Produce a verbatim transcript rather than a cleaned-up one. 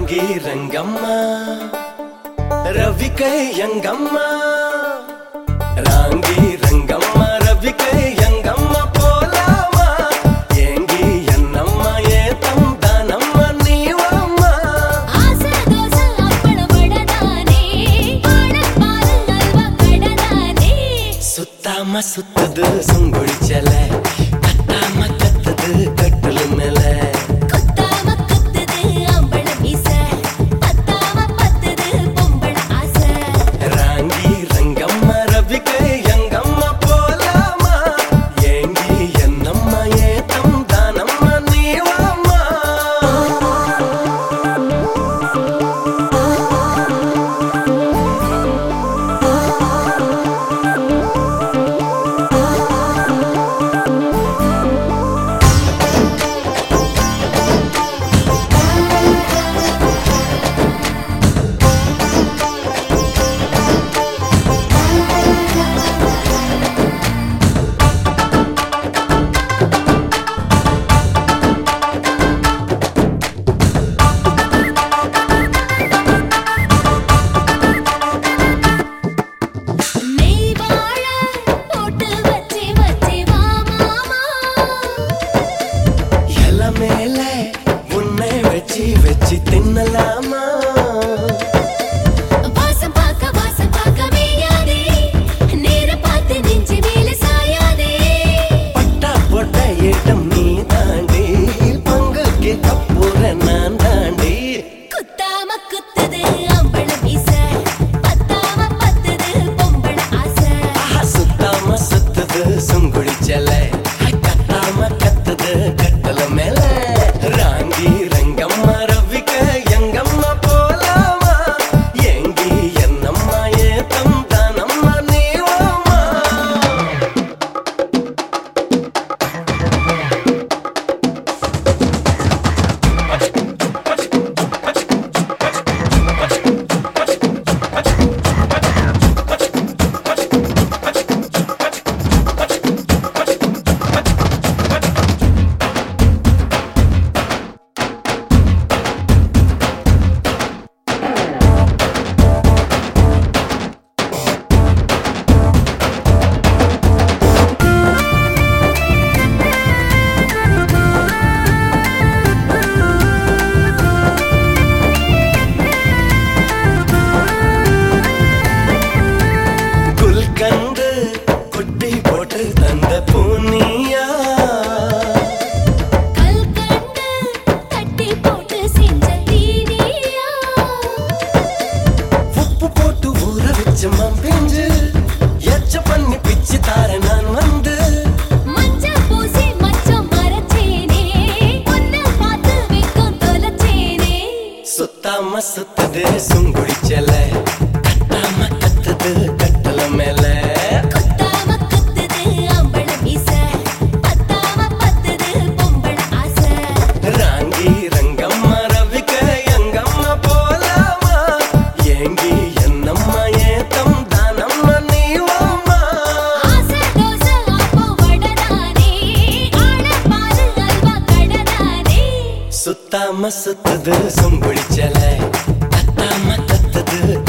ராங்கி ரங்கம்மா ரவிக்கை எங்கம்மா ராங்கி ரங்கம்மா ரவிக்கை எங்கம்மா போலாமா ஏங்கி என்னம்மா ஏ தந்தானம்மா நீவம்மா ஆசை தோசை அப்பள வடதானே பாடப்பாரு அல்வா கடதானே சுத்தாம சுத்துது சுங்குடிச்சல கத்தாம கத்துது கட்டுல மேல வெச்சி தின்னலாமா வாசம் பாக்க வாசம் பாக்க மேயாதே நேர பார்த்து நெஞ்சு மேல சாயாதே பட்டா போட்ட ஏட்டம் நீ தாண்டி பங்கு கேட்க போற நான் தாண்டி குத்தாம குத்துது அம்பள மீச பத்தாம பத்துது பொம்பள ஆசை சுத்தாம சுத்துது சுங்குடிச்சல கத்தாம கத்துது கட்டல மேல ராங்கி ரங்கம்மா ரவிக்கை எங்கம்மா போலாமா ஏங்கி என்னம்மா ஏ தந்தானம்மா நீவம்மா கண்டு கொட்டி போட்டு தந்த பூனியா கல் கண்டு தட்டி போட்டு செஞ்ச தீனியா உப்பு போட்டு ஊற வச்ச மம்பிஞ்சு எச்ச பண்ணி பிச்சு தார நான் வந்து மஞ்ச பூசி மச்சம் மரச்சேனே உன்னை பார்த்து விக்கும் தொலைச்சேனே சுத்தாம சுத்துது சுங்குடிச்சல கத்தாம கத்துது கட்டல மேல குத்தாம குத்துது அம்பள மீச பத்தாம பத்துது பொம்பள ஆசை ராங்கி ரங்கம்மா ரவிக்கை எங்கம்மா போலாமா ஏங்கி என்னம்மா ஏ தந்தானம்மா நீவம்மா ஆசை தோசை அப்போ வடதானே ஆடப்பாரு அல்வா கடதானே சுத்தாம சுத்துது சுங்குடிச்சல கத்தாம கத்துது